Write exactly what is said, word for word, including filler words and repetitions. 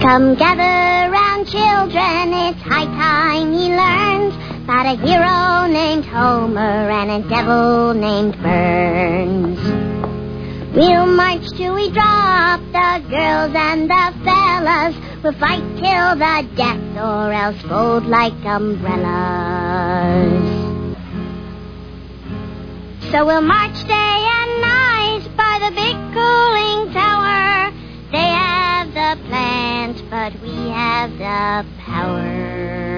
Come gather round, children, it's high time ye learned about a hero named Homer and a devil named Burns. We'll march till we drop, the girls and the fellas. We'll fight till the death or else fold like umbrellas. So we'll march day and night by the big cooling tower. They have the plant, but we have the power.